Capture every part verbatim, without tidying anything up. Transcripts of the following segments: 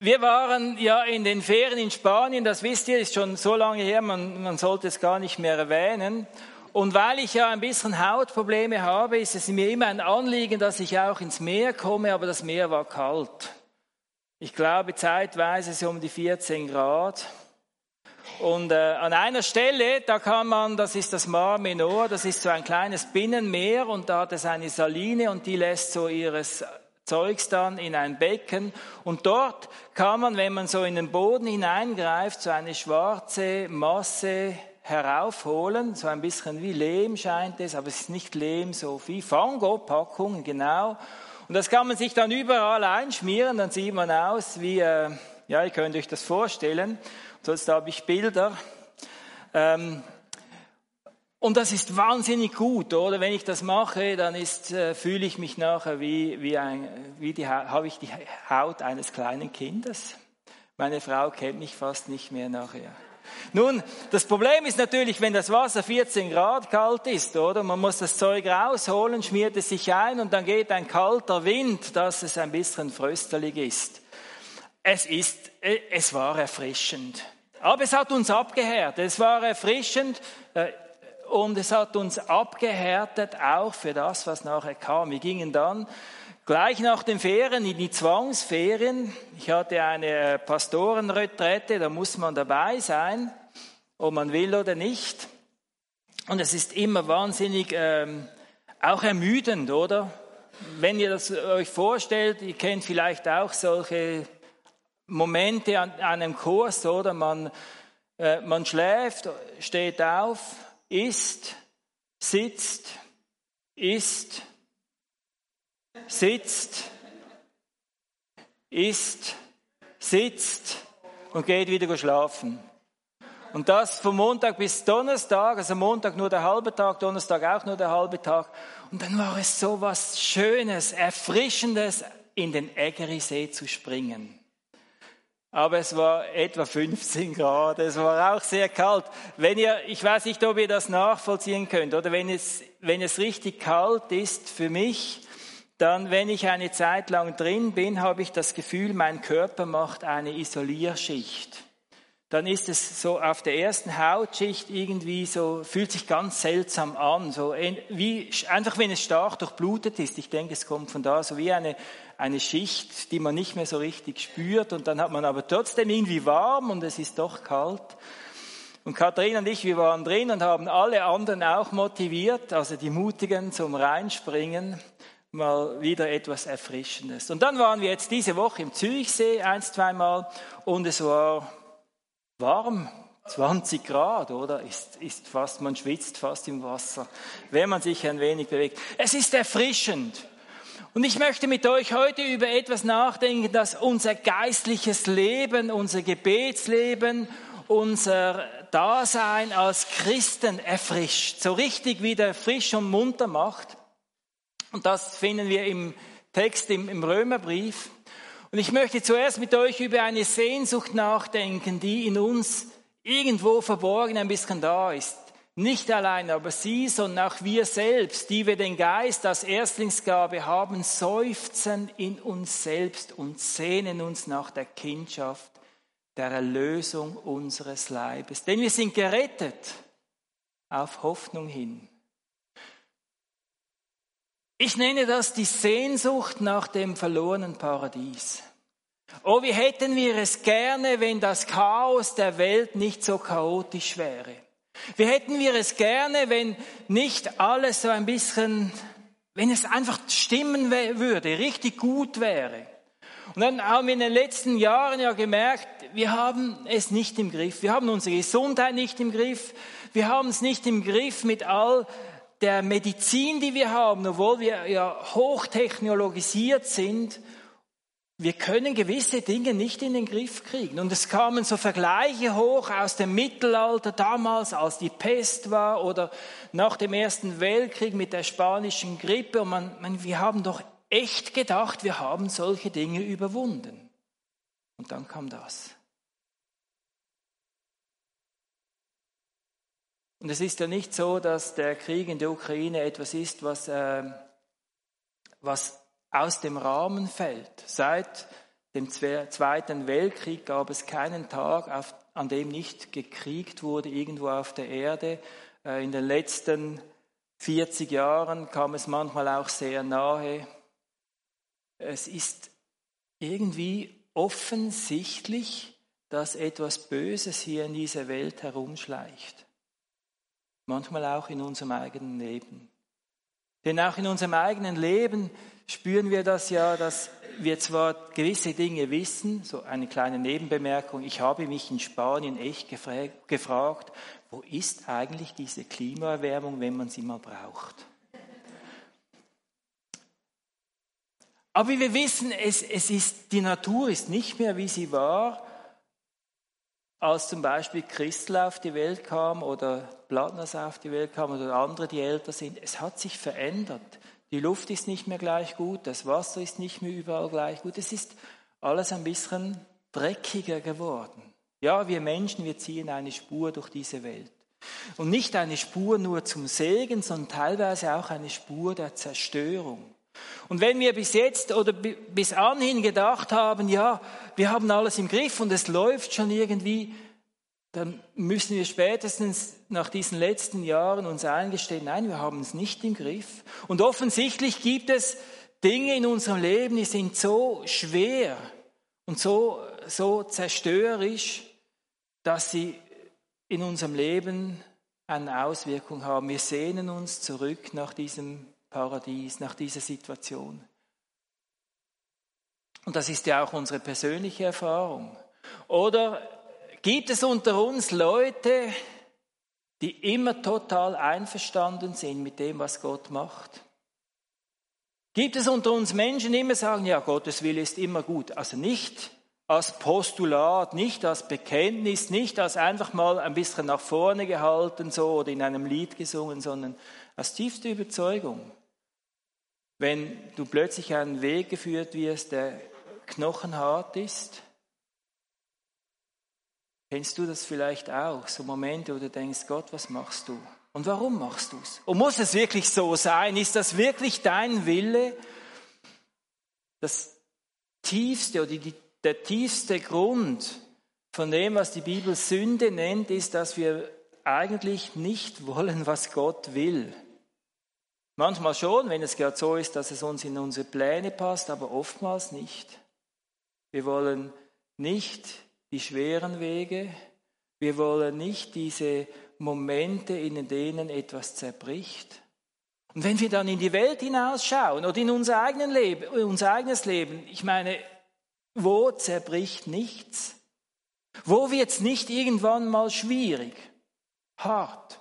Wir waren ja in den Ferien in Spanien, das wisst ihr, ist schon so lange her, man, man sollte es gar nicht mehr erwähnen. Und weil ich ja ein bisschen Hautprobleme habe, ist es mir immer ein Anliegen, dass ich auch ins Meer komme, aber das Meer war kalt. Ich glaube zeitweise so um die vierzehn Grad. Und äh, an einer Stelle, da kann man, das ist das Mar Menor, das ist so ein kleines Binnenmeer und da hat es eine Saline und die lässt so ihres Zeugs dann in ein Becken. Und dort kann man, wenn man so in den Boden hineingreift, so eine schwarze Masse heraufholen, so ein bisschen wie Lehm scheint es, aber es ist nicht Lehm, so wie Fango-Packungen, genau. Und das kann man sich dann überall einschmieren, dann sieht man aus wie, äh, ja, ihr könnt euch das vorstellen. Sonst habe ich Bilder. Ähm, und das ist wahnsinnig gut, oder? Wenn ich das mache, dann ist, äh, fühle ich mich nachher wie, wie ein, wie die, habe ich die Haut eines kleinen Kindes. Meine Frau kennt mich fast nicht mehr nachher. Nun, das Problem ist natürlich, wenn das Wasser vierzehn Grad kalt ist, oder? Man muss das Zeug rausholen, schmiert es sich ein und dann geht ein kalter Wind, dass es ein bisschen fröstelig ist. Es ist, es war erfrischend. Aber es hat uns abgehärtet. Es war erfrischend äh, und es hat uns abgehärtet auch für das, was nachher kam. Wir gingen dann gleich nach den Ferien in die Zwangsferien. Ich hatte eine Pastorenretrette, da muss man dabei sein, ob man will oder nicht. Und es ist immer wahnsinnig ähm, auch ermüdend, oder? Wenn ihr das euch vorstellt, ihr kennt vielleicht auch solche Momente an, an einem Kurs, oder? Man, äh, man schläft, steht auf, isst, sitzt, isst, sitzt, isst, sitzt und geht wieder schlafen. Und das von Montag bis Donnerstag, also Montag nur der halbe Tag, Donnerstag auch nur der halbe Tag. Und dann war es so was Schönes, Erfrischendes, in den Ägerisee zu springen. Aber es war etwa fünfzehn Grad, es war auch sehr kalt. Wenn ihr, ich weiß nicht, ob ihr das nachvollziehen könnt, oder wenn es, wenn es richtig kalt ist für mich, dann, wenn ich eine Zeit lang drin bin, habe ich das Gefühl, mein Körper macht eine Isolierschicht. Dann ist es so auf der ersten Hautschicht irgendwie so, fühlt sich ganz seltsam an, so wie, einfach wenn es stark durchblutet ist. Ich denke, es kommt von da, so wie eine, eine Schicht, die man nicht mehr so richtig spürt und dann hat man aber trotzdem irgendwie warm und es ist doch kalt. Und Katharina und ich, wir waren drin und haben alle anderen auch motiviert, also die Mutigen zum Reinspringen, mal wieder etwas Erfrischendes. Und dann waren wir jetzt diese Woche im Zürichsee ein, zweimal und es war warm, zwanzig Grad, oder? Ist, ist fast, man schwitzt fast im Wasser, wenn man sich ein wenig bewegt. Es ist erfrischend. Und ich möchte mit euch heute über etwas nachdenken, das unser geistliches Leben, unser Gebetsleben, unser Dasein als Christen erfrischt. So richtig wieder frisch und munter macht. Und das finden wir im Text im, im Römerbrief. Und ich möchte zuerst mit euch über eine Sehnsucht nachdenken, die in uns irgendwo verborgen ein bisschen da ist. Nicht allein aber sie, sondern auch wir selbst, die wir den Geist als Erstlingsgabe haben, seufzen in uns selbst und sehnen uns nach der Kindschaft, der Erlösung unseres Leibes. Denn wir sind gerettet auf Hoffnung hin. Ich nenne das die Sehnsucht nach dem verlorenen Paradies. Oh, wie hätten wir es gerne, wenn das Chaos der Welt nicht so chaotisch wäre. Wie hätten wir es gerne, wenn nicht alles so ein bisschen, wenn es einfach stimmen würde, richtig gut wäre. Und dann haben wir in den letzten Jahren ja gemerkt, wir haben es nicht im Griff. Wir haben unsere Gesundheit nicht im Griff. Wir haben es nicht im Griff mit all der Medizin, die wir haben, obwohl wir ja hochtechnologisiert sind. Wir können gewisse Dinge nicht in den Griff kriegen. Und es kamen so Vergleiche hoch aus dem Mittelalter, damals, als die Pest war, oder nach dem Ersten Weltkrieg mit der spanischen Grippe. Und man, man, wir haben doch echt gedacht, wir haben solche Dinge überwunden. Und dann kam das. Und es ist ja nicht so, dass der Krieg in der Ukraine etwas ist, was, äh, was aus dem Rahmen fällt. Seit dem Zweiten Weltkrieg gab es keinen Tag, auf, an dem nicht gekriegt wurde irgendwo auf der Erde. In den letzten vierzig Jahren kam es manchmal auch sehr nahe. Es ist irgendwie offensichtlich, dass etwas Böses hier in dieser Welt herumschleicht. Manchmal auch in unserem eigenen Leben. Denn auch in unserem eigenen Leben spüren wir das ja, dass wir zwar gewisse Dinge wissen, so eine kleine Nebenbemerkung, ich habe mich in Spanien echt gefra- gefragt, wo ist eigentlich diese Klimaerwärmung, wenn man sie mal braucht? Aber wir wissen, es, es ist, die Natur ist nicht mehr, wie sie war, als zum Beispiel Christel auf die Welt kam oder Blattners auf die Welt kam oder andere, die älter sind. Es hat sich verändert. Die Luft ist nicht mehr gleich gut, das Wasser ist nicht mehr überall gleich gut. Es ist alles ein bisschen dreckiger geworden. Ja, wir Menschen, wir ziehen eine Spur durch diese Welt. Und nicht eine Spur nur zum Segen, sondern teilweise auch eine Spur der Zerstörung. Und wenn wir bis jetzt oder bis anhin gedacht haben, ja, wir haben alles im Griff und es läuft schon irgendwie, dann müssen wir spätestens nach diesen letzten Jahren uns eingestehen, nein, wir haben es nicht im Griff. Und offensichtlich gibt es Dinge in unserem Leben, die sind so schwer und so, so zerstörerisch, dass sie in unserem Leben eine Auswirkung haben. Wir sehnen uns zurück nach diesem Paradies, nach dieser Situation. Und das ist ja auch unsere persönliche Erfahrung. Oder gibt es unter uns Leute, die immer total einverstanden sind mit dem, was Gott macht? Gibt es unter uns Menschen, die immer sagen, ja, Gottes Wille ist immer gut. Also nicht als Postulat, nicht als Bekenntnis, nicht als einfach mal ein bisschen nach vorne gehalten so oder in einem Lied gesungen, sondern aus tiefster Überzeugung. Wenn du plötzlich einen Weg geführt wirst, der knochenhart ist, kennst du das vielleicht auch, so Momente, wo du denkst, Gott, was machst du? Und warum machst du es? Und muss es wirklich so sein? Ist das wirklich dein Wille? Das tiefste oder die, der tiefste Grund von dem, was die Bibel Sünde nennt, ist, dass wir eigentlich nicht wollen, was Gott will. Manchmal schon, wenn es gerade so ist, dass es uns in unsere Pläne passt, aber oftmals nicht. Wir wollen nicht die schweren Wege, wir wollen nicht diese Momente, in denen etwas zerbricht. Und wenn wir dann in die Welt hinausschauen oder in unser, eigenen Leben, unser eigenes Leben, ich meine, wo zerbricht nichts? Wo wird es nicht irgendwann mal schwierig, hart?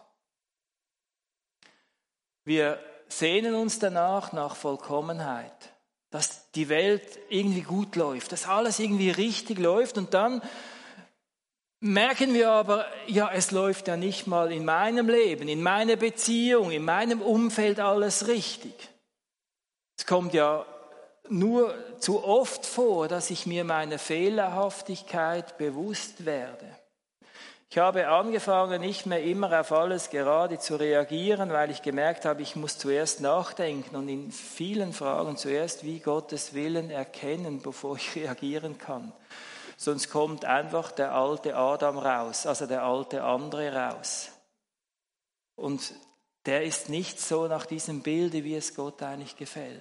Wir sehnen uns danach nach Vollkommenheit, dass die Welt irgendwie gut läuft, dass alles irgendwie richtig läuft und dann merken wir aber, ja, es läuft ja nicht mal in meinem Leben, in meiner Beziehung, in meinem Umfeld alles richtig. Es kommt ja nur zu oft vor, dass ich mir meiner Fehlerhaftigkeit bewusst werde. Ich habe angefangen, nicht mehr immer auf alles gerade zu reagieren, weil ich gemerkt habe, ich muss zuerst nachdenken und in vielen Fragen zuerst wie Gottes Willen erkennen, bevor ich reagieren kann. Sonst kommt einfach der alte Adam raus, also der alte andere raus. Und der ist nicht so nach diesem Bilde, wie es Gott eigentlich gefällt.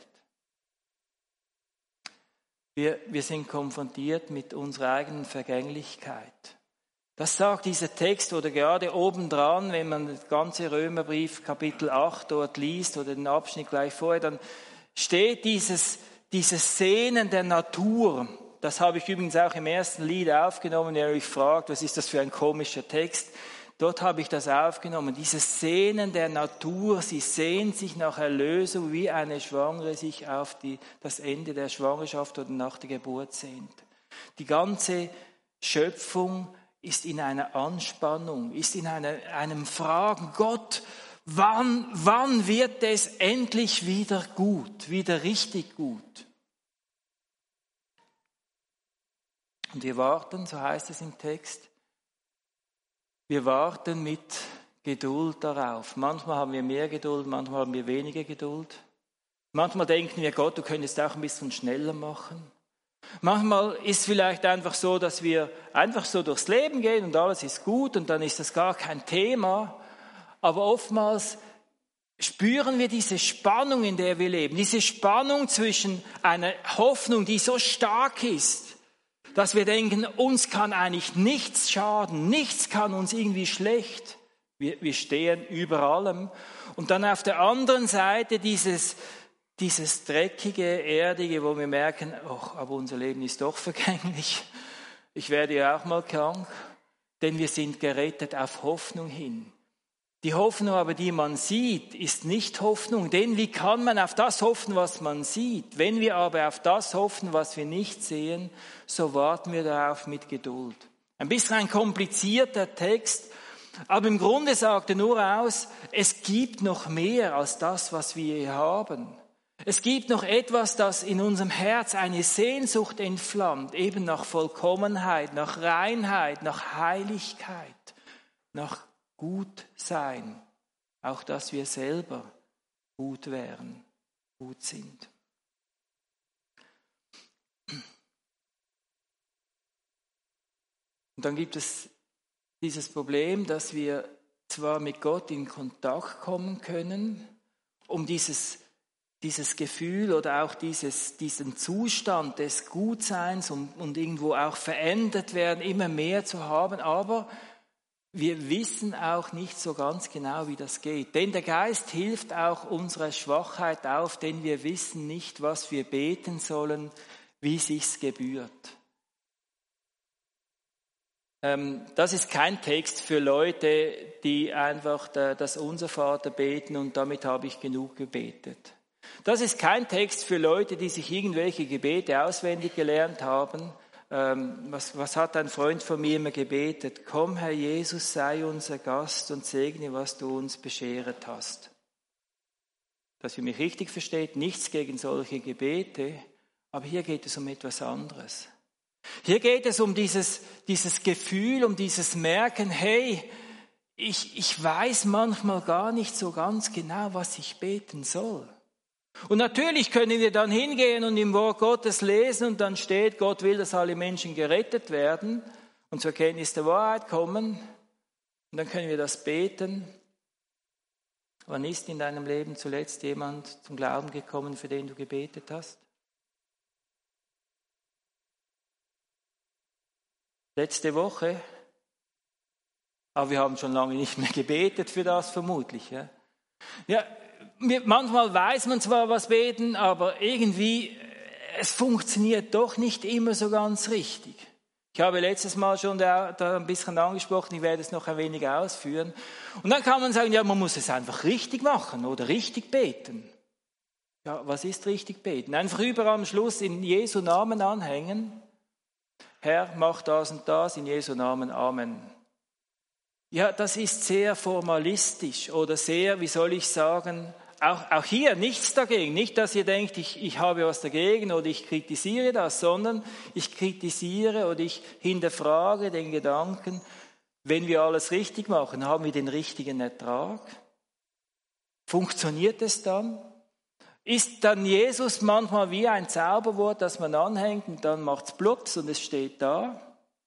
Wir, wir sind konfrontiert mit unserer eigenen Vergänglichkeit. Das sagt dieser Text oder gerade obendran, wenn man das ganze Römerbrief Kapitel acht dort liest oder den Abschnitt gleich vorher, dann steht dieses, dieses Sehnen der Natur. Das habe ich übrigens auch im ersten Lied aufgenommen, wenn ihr euch fragt, was ist das für ein komischer Text. Dort habe ich das aufgenommen, dieses Sehnen der Natur, sie sehnt sich nach Erlösung, wie eine Schwangere sich auf die, das Ende der Schwangerschaft oder nach der Geburt sehnt. Die ganze Schöpfung ist in einer Anspannung, ist in einer, einem Fragen, Gott, wann, wann wird es endlich wieder gut, wieder richtig gut? Und wir warten, so heißt es im Text, wir warten mit Geduld darauf. Manchmal haben wir mehr Geduld, manchmal haben wir weniger Geduld. Manchmal denken wir, Gott, du könntest auch ein bisschen schneller machen. Manchmal ist es vielleicht einfach so, dass wir einfach so durchs Leben gehen und alles ist gut und dann ist das gar kein Thema. Aber oftmals spüren wir diese Spannung, in der wir leben. Diese Spannung zwischen einer Hoffnung, die so stark ist, dass wir denken, uns kann eigentlich nichts schaden, nichts kann uns irgendwie schlecht. Wir, wir stehen über allem. Und dann auf der anderen Seite dieses, dieses dreckige, erdige, wo wir merken, oh, aber unser Leben ist doch vergänglich. Ich werde ja auch mal krank, denn wir sind gerettet auf Hoffnung hin. Die Hoffnung aber, die man sieht, ist nicht Hoffnung. Denn wie kann man auf das hoffen, was man sieht? Wenn wir aber auf das hoffen, was wir nicht sehen, so warten wir darauf mit Geduld. Ein bisschen ein komplizierter Text, aber im Grunde sagt er nur aus, es gibt noch mehr als das, was wir hier haben. Es gibt noch etwas, das in unserem Herz eine Sehnsucht entflammt, eben nach Vollkommenheit, nach Reinheit, nach Heiligkeit, nach gut sein, auch dass wir selber gut wären, gut sind. Und dann gibt es dieses Problem, dass wir zwar mit Gott in Kontakt kommen können, um dieses, dieses Gefühl oder auch dieses, diesen Zustand des Gutseins und, und irgendwo auch verändert werden, immer mehr zu haben, aber wir wissen auch nicht so ganz genau, wie das geht. Denn der Geist hilft auch unserer Schwachheit auf, denn wir wissen nicht, was wir beten sollen, wie sich's gebührt. Ähm, das ist kein Text für Leute, die einfach das Unser-Vater beten und damit habe ich genug gebetet. Das ist kein Text für Leute, die sich irgendwelche Gebete auswendig gelernt haben. Ähm, was, was hat ein Freund von mir immer gebetet? Komm, Herr Jesus, sei unser Gast und segne, was du uns beschert hast. Dass ihr mich richtig versteht, nichts gegen solche Gebete, aber hier geht es um etwas anderes. Hier geht es um dieses, dieses Gefühl, um dieses Merken, hey, ich, ich weiß manchmal gar nicht so ganz genau, was ich beten soll. Und natürlich können wir dann hingehen und im Wort Gottes lesen und dann steht, Gott will, dass alle Menschen gerettet werden und zur Kenntnis der Wahrheit kommen. Und dann können wir das beten. Wann ist in deinem Leben zuletzt jemand zum Glauben gekommen, für den du gebetet hast? Letzte Woche? Aber wir haben schon lange nicht mehr gebetet für das, vermutlich. Ja, ja. Manchmal weiß man zwar, was beten, aber irgendwie, es funktioniert doch nicht immer so ganz richtig. Ich habe letztes Mal schon da, da ein bisschen angesprochen, ich werde es noch ein wenig ausführen. Und dann kann man sagen, ja, man muss es einfach richtig machen oder richtig beten. Ja, was ist richtig beten? Einfach überall am Schluss in Jesu Namen anhängen. Herr, mach das und das, in Jesu Namen, Amen. Ja, das ist sehr formalistisch oder sehr, wie soll ich sagen, auch, auch hier nichts dagegen. Nicht, dass ihr denkt, ich, ich habe was dagegen oder ich kritisiere das, sondern ich kritisiere oder ich hinterfrage den Gedanken, wenn wir alles richtig machen, haben wir den richtigen Ertrag? Funktioniert es dann? Ist dann Jesus manchmal wie ein Zauberwort, das man anhängt und dann macht es plups und es steht da?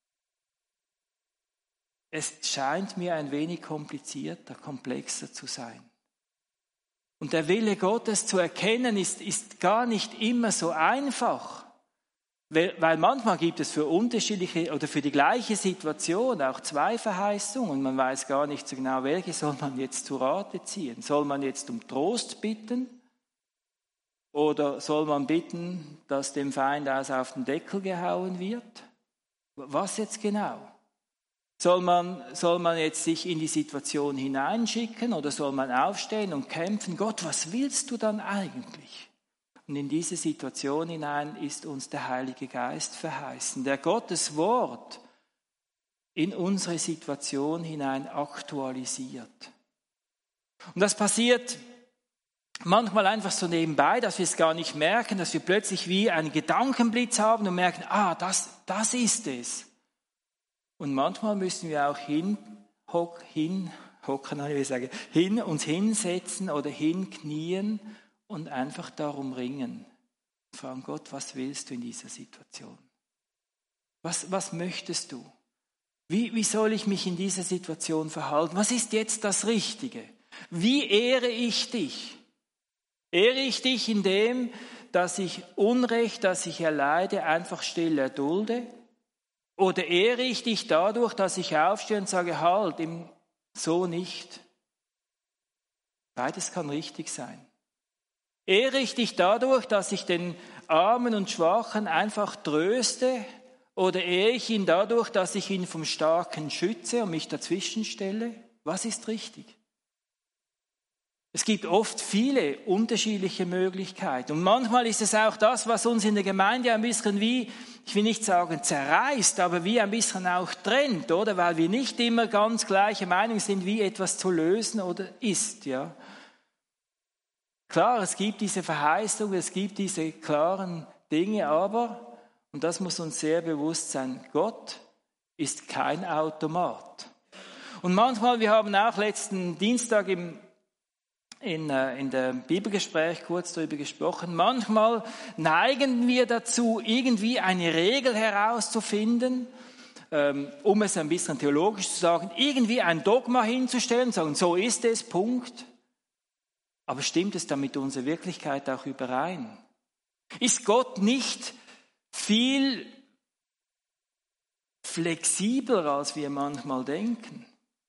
Es scheint mir ein wenig komplizierter, komplexer zu sein. Und der Wille Gottes zu erkennen, ist, ist gar nicht immer so einfach. Weil, weil manchmal gibt es für unterschiedliche oder für die gleiche Situation auch zwei Verheißungen und man weiß gar nicht so genau, welche soll man jetzt zu Rate ziehen. Soll man jetzt um Trost bitten oder soll man bitten, dass dem Feind aus auf den Deckel gehauen wird? Was jetzt genau? Soll man, soll man jetzt sich in die Situation hineinschicken oder soll man aufstehen und kämpfen? Gott, was willst du dann eigentlich? Und in diese Situation hinein ist uns der Heilige Geist verheißen, der Gottes Wort in unsere Situation hinein aktualisiert. Und das passiert manchmal einfach so nebenbei, dass wir es gar nicht merken, dass wir plötzlich wie einen Gedankenblitz haben und merken, ah, das, das ist es. Und manchmal müssen wir auch hin, hock, hin, hocken, ich will sagen, hin, uns hinsetzen oder hinknien und einfach darum ringen. Fragen, Gott, was willst du in dieser Situation? Was, was möchtest du? Wie, wie soll ich mich in dieser Situation verhalten? Was ist jetzt das Richtige? Wie ehre ich dich? Ehre ich dich in dem, dass ich Unrecht, das ich erleide, einfach still erdulde? Oder ehre ich dich dadurch, dass ich aufstehe und sage, halt, so nicht? Beides kann richtig sein. Ehre ich dich dadurch, dass ich den Armen und Schwachen einfach tröste? Oder ehre ich ihn dadurch, dass ich ihn vom Starken schütze und mich dazwischen stelle? Was ist richtig? Es gibt oft viele unterschiedliche Möglichkeiten. Und manchmal ist es auch das, was uns in der Gemeinde ein bisschen wie, ich will nicht sagen zerreißt, aber wie ein bisschen auch trennt, oder? Weil wir nicht immer ganz gleiche Meinung sind, wie etwas zu lösen oder ist, ja. Klar, es gibt diese Verheißung, es gibt diese klaren Dinge, aber, und das muss uns sehr bewusst sein, Gott ist kein Automat. Und manchmal, wir haben auch letzten Dienstag im In, in dem Bibelgespräch kurz darüber gesprochen. Manchmal neigen wir dazu, irgendwie eine Regel herauszufinden, ähm, um es ein bisschen theologisch zu sagen, irgendwie ein Dogma hinzustellen, sagen, so ist es, Punkt. Aber stimmt es dann mit unserer Wirklichkeit auch überein? Ist Gott nicht viel flexibler, als wir manchmal denken?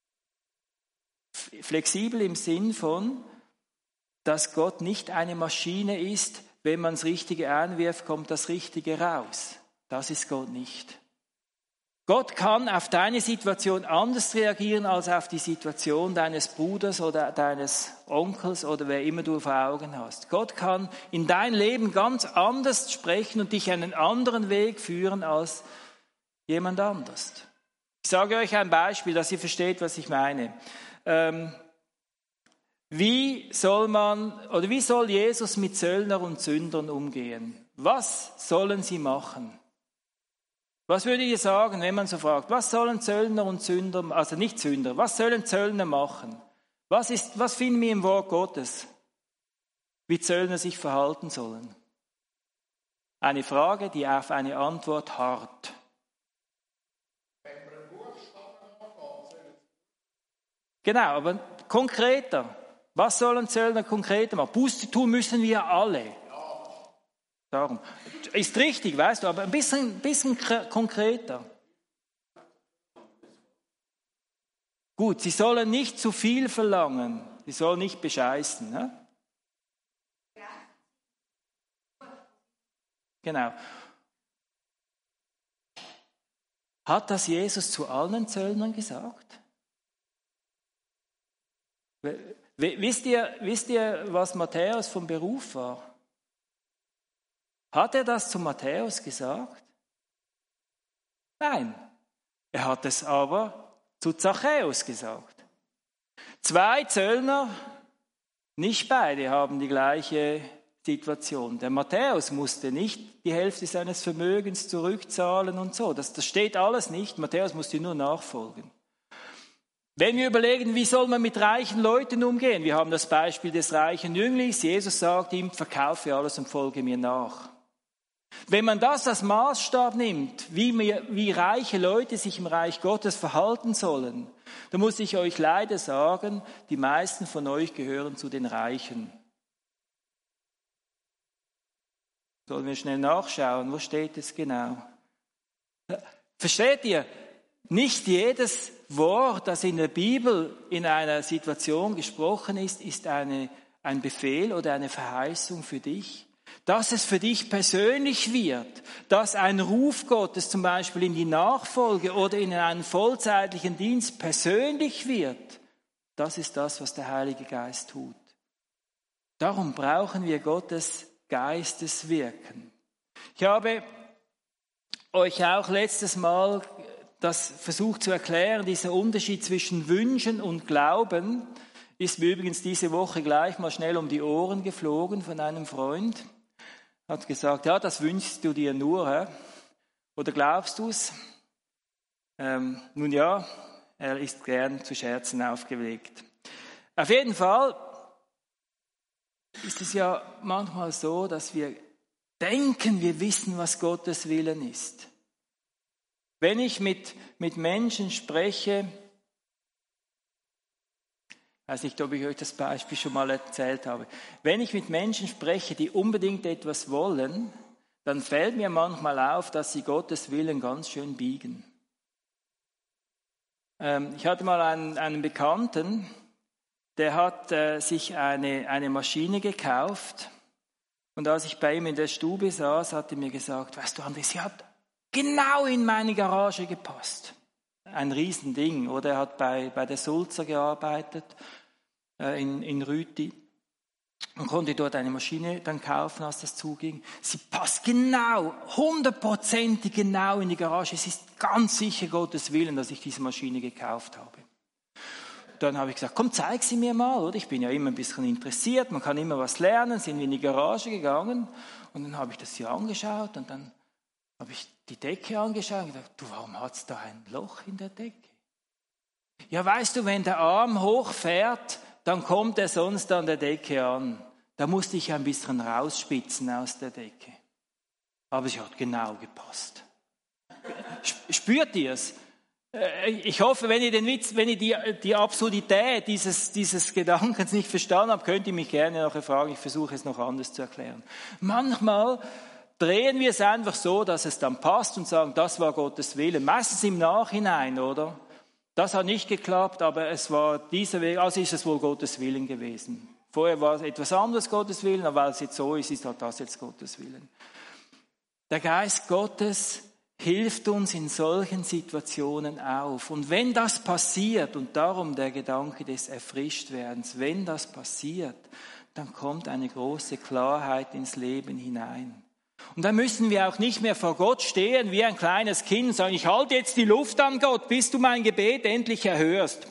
Flexibel im Sinn von, dass Gott nicht eine Maschine ist, wenn man das Richtige einwirft, kommt das Richtige raus. Das ist Gott nicht. Gott kann auf deine Situation anders reagieren als auf die Situation deines Bruders oder deines Onkels oder wer immer du vor Augen hast. Gott kann in dein Leben ganz anders sprechen und dich einen anderen Weg führen als jemand anders. Ich sage euch ein Beispiel, dass ihr versteht, was ich meine. Ähm, Wie soll man oder wie soll Jesus mit Zöllnern und Sündern umgehen? Was sollen sie machen? Was würdet ihr sagen, wenn man so fragt? Was sollen Zöllner und Sünder, also nicht Sünder, was sollen Zöllner machen? Was ist, was finden wir im Wort Gottes, wie Zöllner sich verhalten sollen? Eine Frage, die auf eine Antwort harrt. Genau, aber konkreter. Was sollen Zöllner konkreter machen? Buße tun müssen wir alle. Darum. Ist richtig, weißt du, aber ein bisschen, bisschen konkreter. Gut, sie sollen nicht zu viel verlangen. Sie sollen nicht bescheißen. Ne? Genau. Hat das Jesus zu allen Zöllnern gesagt? Wisst ihr, wisst ihr, was Matthäus vom Beruf war? Hat er das zu Matthäus gesagt? Nein. Er hat es aber zu Zachäus gesagt. Zwei Zöllner, nicht beide haben die gleiche Situation. Der Matthäus musste nicht die Hälfte seines Vermögens zurückzahlen und so. Das, das steht alles nicht. Matthäus musste nur nachfolgen. Wenn wir überlegen, wie soll man mit reichen Leuten umgehen? Wir haben das Beispiel des reichen Jünglings. Jesus sagt ihm, verkaufe alles und folge mir nach. Wenn man das als Maßstab nimmt, wie, wir, wie reiche Leute sich im Reich Gottes verhalten sollen, dann muss ich euch leider sagen, die meisten von euch gehören zu den Reichen. Sollen wir schnell nachschauen, wo steht es genau? Versteht ihr? Nicht jedes Wort, das in der Bibel in einer Situation gesprochen ist, ist eine, ein Befehl oder eine Verheißung für dich. Dass es für dich persönlich wird, dass ein Ruf Gottes zum Beispiel in die Nachfolge oder in einen vollzeitlichen Dienst persönlich wird, das ist das, was der Heilige Geist tut. Darum brauchen wir Gottes Geistes Wirken. Ich habe euch auch letztes Mal das versucht zu erklären, dieser Unterschied zwischen Wünschen und Glauben ist mir übrigens diese Woche gleich mal schnell um die Ohren geflogen von einem Freund. Hat gesagt, ja, das wünschst du dir nur, hä? Oder glaubst du es? Ähm, nun ja, er ist gern zu Scherzen aufgelegt. Auf jeden Fall ist es ja manchmal so, dass wir denken, wir wissen, was Gottes Willen ist. Wenn ich mit, mit Menschen spreche, ich weiß nicht, ob ich euch das Beispiel schon mal erzählt habe, wenn ich mit Menschen spreche, die unbedingt etwas wollen, dann fällt mir manchmal auf, dass sie Gottes Willen ganz schön biegen. Ähm, ich hatte mal einen, einen Bekannten, der hat äh, sich eine, eine Maschine gekauft. Und als ich bei ihm in der Stube saß, hat er mir gesagt, weißt du, André, sie hat genau in meine Garage gepasst. Ein Riesending. Oder er hat bei, bei der Sulzer gearbeitet, äh, in, in Rüti. Und konnte dort eine Maschine dann kaufen, als das zuging. Sie passt genau, hundertprozentig genau in die Garage. Es ist ganz sicher Gottes Willen, dass ich diese Maschine gekauft habe. Dann habe ich gesagt, komm, zeig sie mir mal, oder? Ich bin ja immer ein bisschen interessiert, man kann immer was lernen. Sind wir in die Garage gegangen und dann habe ich das hier angeschaut und dann habe ich die Decke angeschaut und gesagt, du, warum hat es da ein Loch in der Decke? Ja, weißt du, wenn der Arm hochfährt, dann kommt er sonst an der Decke an. Da musste ich ein bisschen rausspitzen aus der Decke. Aber sie hat genau gepasst. Spürt ihr es? Ich hoffe, wenn ihr den Witz, wenn ihr die, die Absurdität dieses, dieses Gedankens nicht verstanden habt, könnt ihr mich gerne nachher fragen. Ich versuche es noch anders zu erklären. Manchmal drehen wir es einfach so, dass es dann passt und sagen, das war Gottes Willen. Meistens im Nachhinein, oder? Das hat nicht geklappt, aber es war dieser Weg, also ist es wohl Gottes Willen gewesen. Vorher war es etwas anderes Gottes Willen, aber weil es jetzt so ist, ist halt das jetzt Gottes Willen. Der Geist Gottes hilft uns in solchen Situationen auf. Und wenn das passiert, und darum der Gedanke des Erfrischtwerdens, wenn das passiert, dann kommt eine große Klarheit ins Leben hinein. Und dann müssen wir auch nicht mehr vor Gott stehen wie ein kleines Kind und sagen, ich halte jetzt die Luft an Gott, bis du mein Gebet endlich erhörst.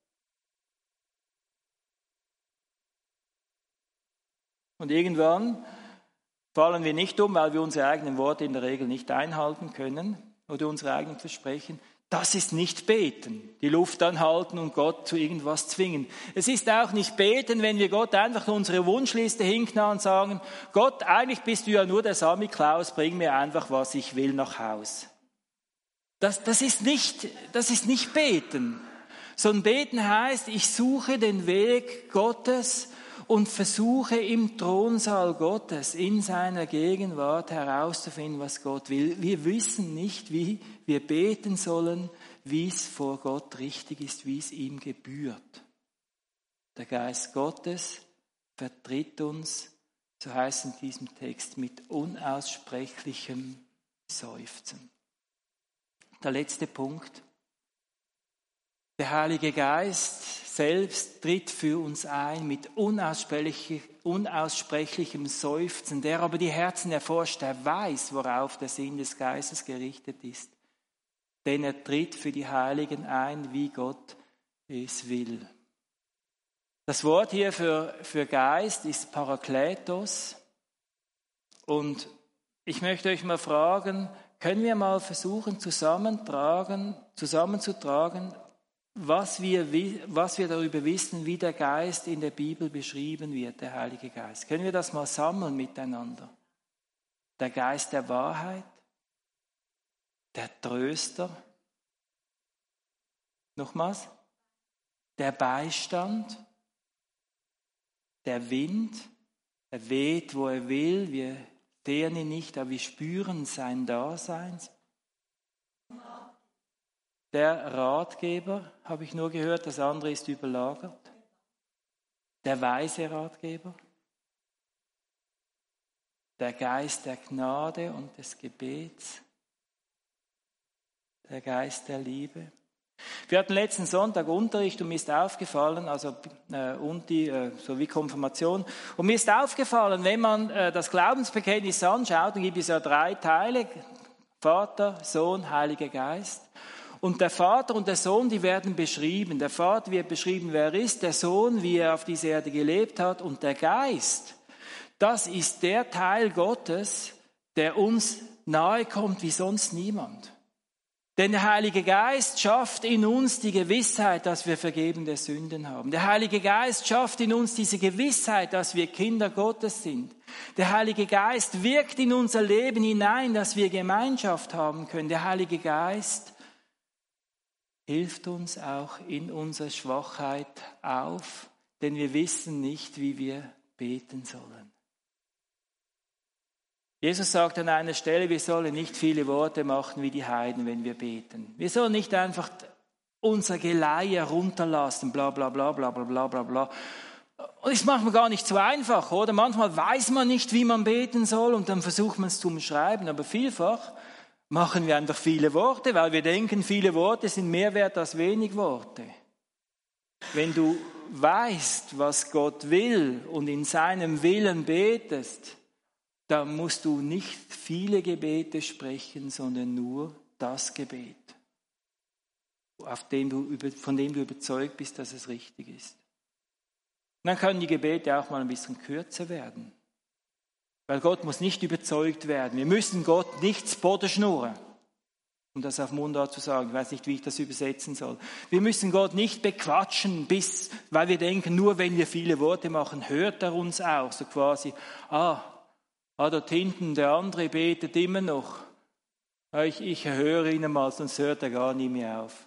Und irgendwann fallen wir nicht um, weil wir unsere eigenen Worte in der Regel nicht einhalten können oder unsere eigenen Versprechen. Das ist nicht beten, die Luft anhalten und Gott zu irgendwas zwingen. Es ist auch nicht beten, wenn wir Gott einfach unsere Wunschliste hinknallen und sagen, Gott, eigentlich bist du ja nur der Samichlaus, bring mir einfach, was ich will, nach Haus. Das, das ist nicht, das ist nicht beten. Sondern beten heißt, ich suche den Weg Gottes und versuche im Thronsaal Gottes, in seiner Gegenwart herauszufinden, was Gott will. Wir wissen nicht, wie wir beten sollen, wie es vor Gott richtig ist, wie es ihm gebührt. Der Geist Gottes vertritt uns, so heißt es in diesem Text, mit unaussprechlichem Seufzen. Der letzte Punkt. Der Heilige Geist selbst tritt für uns ein mit unaussprechlich, unaussprechlichem Seufzen, der aber die Herzen erforscht, der weiß, worauf der Sinn des Geistes gerichtet ist. Denn er tritt für die Heiligen ein, wie Gott es will. Das Wort hier für, für Geist ist Parakletos. Und ich möchte euch mal fragen, können wir mal versuchen zusammentragen, zusammenzutragen, Was wir, was wir darüber wissen, wie der Geist in der Bibel beschrieben wird, der Heilige Geist. Können wir das mal sammeln miteinander? Der Geist der Wahrheit, der Tröster, nochmals, der Beistand, der Wind, er weht, wo er will, wir sehen ihn nicht, aber wir spüren sein Dasein. Der Ratgeber, habe ich nur gehört, das andere ist überlagert. Der weise Ratgeber. Der Geist der Gnade und des Gebets. Der Geist der Liebe. Wir hatten letzten Sonntag Unterricht und mir ist aufgefallen, also äh, Unti, äh, so wie Konfirmation, und mir ist aufgefallen, wenn man äh, das Glaubensbekenntnis anschaut, dann gibt es ja drei Teile, Vater, Sohn, Heiliger Geist. Und der Vater und der Sohn, die werden beschrieben. Der Vater wird beschrieben, wer er ist, der Sohn, wie er auf dieser Erde gelebt hat, und der Geist, das ist der Teil Gottes, der uns nahe kommt wie sonst niemand. Denn der Heilige Geist schafft in uns die Gewissheit, dass wir vergebene Sünden haben. Der Heilige Geist schafft in uns diese Gewissheit, dass wir Kinder Gottes sind. Der Heilige Geist wirkt in unser Leben hinein, dass wir Gemeinschaft haben können. Der Heilige Geist hilft uns auch in unserer Schwachheit auf, denn wir wissen nicht, wie wir beten sollen. Jesus sagt an einer Stelle, wir sollen nicht viele Worte machen wie die Heiden, wenn wir beten. Wir sollen nicht einfach unser Geleier runterlassen, bla bla bla bla bla bla bla bla. Und das macht man gar nicht so einfach, oder? Manchmal weiß man nicht, wie man beten soll und dann versucht man es zu umschreiben, aber vielfach machen wir einfach viele Worte, weil wir denken, viele Worte sind mehr wert als wenig Worte. Wenn du weißt, was Gott will und in seinem Willen betest, dann musst du nicht viele Gebete sprechen, sondern nur das Gebet, auf dem du, von dem du überzeugt bist, dass es richtig ist. Und dann können die Gebete auch mal ein bisschen kürzer werden, weil Gott muss nicht überzeugt werden. Wir müssen Gott nicht zu Boden schnurren, um das auf Mundart zu sagen. Ich weiß nicht, wie ich das übersetzen soll. Wir müssen Gott nicht bequatschen, bis, weil wir denken, nur wenn wir viele Worte machen, hört er uns auch. So quasi, ah, Ah, dort hinten, der andere betet immer noch. Ich, ich höre ihn mal, sonst hört er gar nie mehr auf.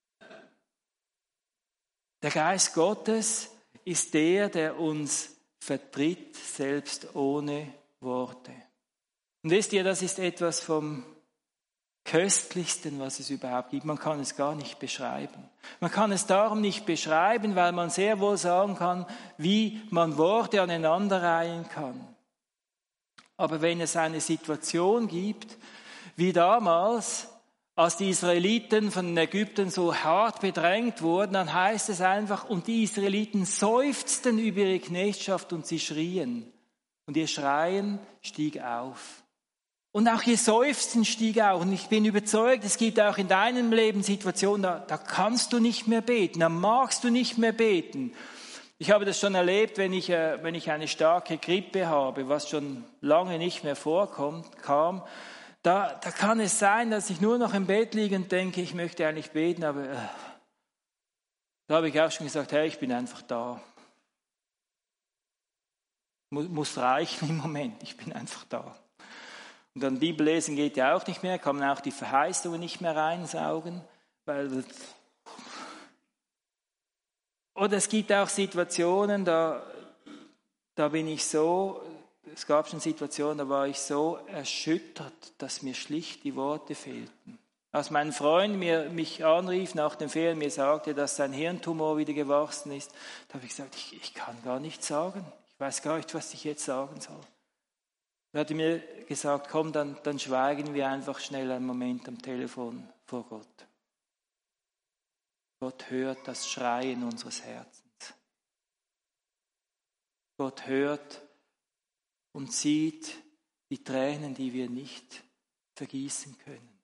Der Geist Gottes ist der, der uns vertritt, selbst ohne Worte. Und wisst ihr, das ist etwas vom Köstlichsten, was es überhaupt gibt. Man kann es gar nicht beschreiben. Man kann es darum nicht beschreiben, weil man sehr wohl sagen kann, wie man Worte aneinanderreihen kann. Aber wenn es eine Situation gibt, wie damals, als die Israeliten von den Ägyptern so hart bedrängt wurden, dann heißt es einfach, und die Israeliten seufzten über ihre Knechtschaft und sie schrien. Und ihr Schreien stieg auf. Und auch ihr Seufzen stieg auf. Und ich bin überzeugt, es gibt auch in deinem Leben Situationen, da, da kannst du nicht mehr beten, da magst du nicht mehr beten. Ich habe das schon erlebt, wenn ich, äh, wenn ich eine starke Grippe habe, was schon lange nicht mehr vorkommt, kam. Da, da kann es sein, dass ich nur noch im Bett liege und denke, ich möchte eigentlich beten, aber äh, da habe ich auch schon gesagt, hey, ich bin einfach da. Muss, muss reichen im Moment, ich bin einfach da. Und dann Bibel lesen geht ja auch nicht mehr, kann man auch die Verheißungen nicht mehr reinsaugen, weil... Oder es gibt auch Situationen, da, da bin ich so, es gab schon Situationen, da war ich so erschüttert, dass mir schlicht die Worte fehlten. Als mein Freund mir, mich anrief nach dem Ferien, mir sagte, dass sein Hirntumor wieder gewachsen ist, da habe ich gesagt, ich, ich kann gar nichts sagen. Ich weiß gar nicht, was ich jetzt sagen soll. Er hatte mir gesagt, komm, dann, dann schweigen wir einfach schnell einen Moment am Telefon vor Gott. Gott hört das Schreien unseres Herzens. Gott hört und sieht die Tränen, die wir nicht vergießen können.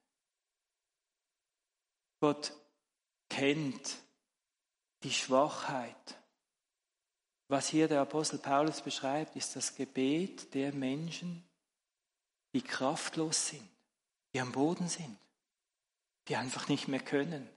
Gott kennt die Schwachheit. Was hier der Apostel Paulus beschreibt, ist das Gebet der Menschen, die kraftlos sind, die am Boden sind, die einfach nicht mehr können.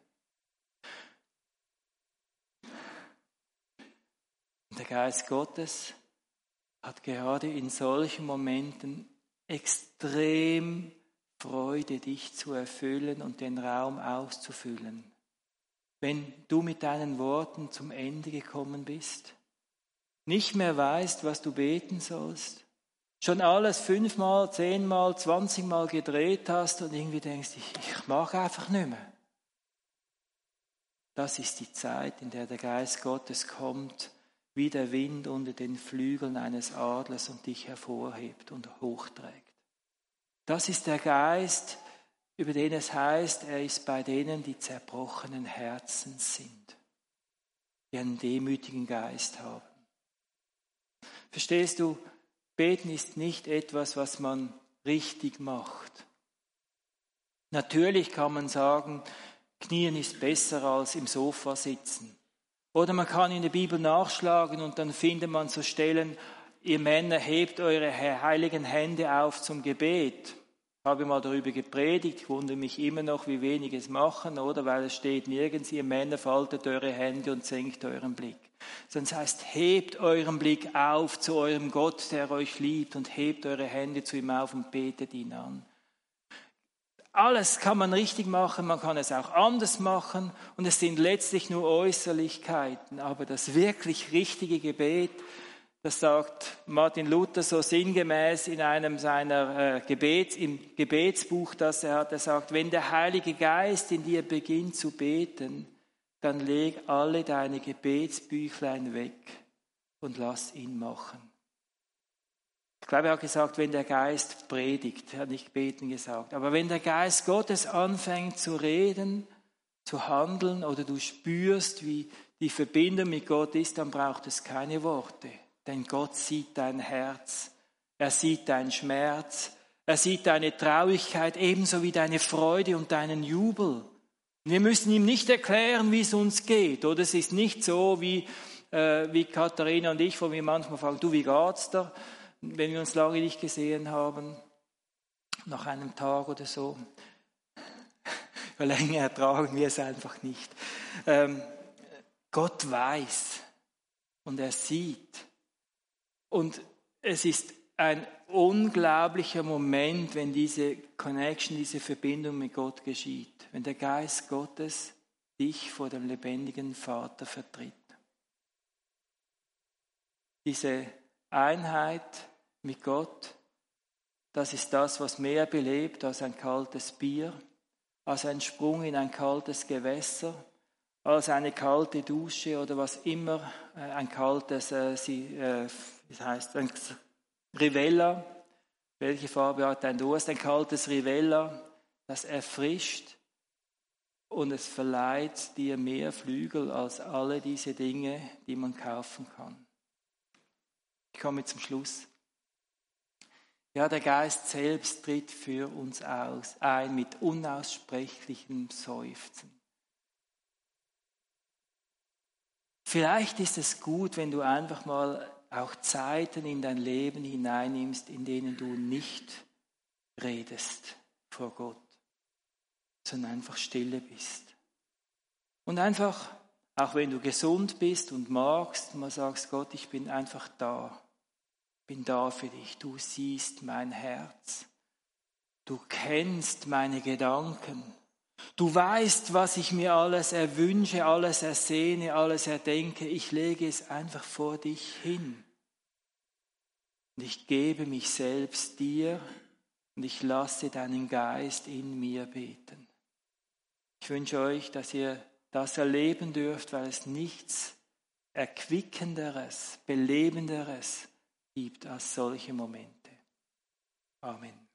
Der Geist Gottes hat gerade in solchen Momenten extrem Freude, dich zu erfüllen und den Raum auszufüllen. Wenn du mit deinen Worten zum Ende gekommen bist, nicht mehr weißt, was du beten sollst, schon alles fünfmal, zehnmal, zwanzigmal gedreht hast und irgendwie denkst, ich, ich mag einfach nicht mehr. Das ist die Zeit, in der der Geist Gottes kommt, wie der Wind unter den Flügeln eines Adlers und dich hervorhebt und hochträgt. Das ist der Geist, über den es heißt, er ist bei denen, die zerbrochenen Herzens sind, die einen demütigen Geist haben. Verstehst du, beten ist nicht etwas, was man richtig macht. Natürlich kann man sagen, Knien ist besser als im Sofa sitzen. Oder man kann in der Bibel nachschlagen und dann findet man so Stellen, ihr Männer, hebt eure heiligen Hände auf zum Gebet. Ich habe mal darüber gepredigt, ich wundere mich immer noch, wie wenig es machen, oder? Weil es steht nirgends, ihr Männer, faltet eure Hände und senkt euren Blick. Sondern es heißt, hebt euren Blick auf zu eurem Gott, der euch liebt, und hebt eure Hände zu ihm auf und betet ihn an. Alles kann man richtig machen, man kann es auch anders machen und es sind letztlich nur Äußerlichkeiten. Aber das wirklich richtige Gebet, das sagt Martin Luther so sinngemäß in einem seiner äh, Gebets, im Gebetsbuch, das er hat, er sagt, wenn der Heilige Geist in dir beginnt zu beten, dann leg alle deine Gebetsbüchlein weg und lass ihn machen. Ich glaube, er hat gesagt, wenn der Geist predigt, er hat nicht beten gesagt, aber wenn der Geist Gottes anfängt zu reden, zu handeln oder du spürst, wie die Verbindung mit Gott ist, dann braucht es keine Worte. Denn Gott sieht dein Herz, er sieht deinen Schmerz, er sieht deine Traurigkeit ebenso wie deine Freude und deinen Jubel. Und wir müssen ihm nicht erklären, wie es uns geht. Oder es ist nicht so wie, äh, wie Katharina und ich, wo wir manchmal fragen, du, wie geht's dir? Wenn wir uns lange nicht gesehen haben, nach einem Tag oder so. Länger ertragen wir es einfach nicht. Ähm, Gott weiß und er sieht. Und es ist ein unglaublicher Moment, wenn diese Connection, diese Verbindung mit Gott geschieht. Wenn der Geist Gottes dich vor dem lebendigen Vater vertritt. Diese Einheit mit Gott, das ist das, was mehr belebt als ein kaltes Bier, als ein Sprung in ein kaltes Gewässer, als eine kalte Dusche oder was immer, ein kaltes, äh, sie, äh, wie heißt, ein Rivella. Welche Farbe hat ein Durst? Ein kaltes Rivella, das erfrischt und es verleiht dir mehr Flügel als alle diese Dinge, die man kaufen kann. Ich komme zum Schluss. Ja, der Geist selbst tritt für uns aus, ein mit unaussprechlichem Seufzen. Vielleicht ist es gut, wenn du einfach mal auch Zeiten in dein Leben hineinnimmst, in denen du nicht redest vor Gott, sondern einfach stille bist. Und einfach, auch wenn du gesund bist und magst, mal sagst, Gott, ich bin einfach da. Ich bin da für dich. Du siehst mein Herz. Du kennst meine Gedanken. Du weißt, was ich mir alles erwünsche, alles ersehne, alles erdenke. Ich lege es einfach vor dich hin. Und ich gebe mich selbst dir und ich lasse deinen Geist in mir beten. Ich wünsche euch, dass ihr das erleben dürft, weil es nichts Erquickenderes, Belebenderes gibt als solche Momente. Amen.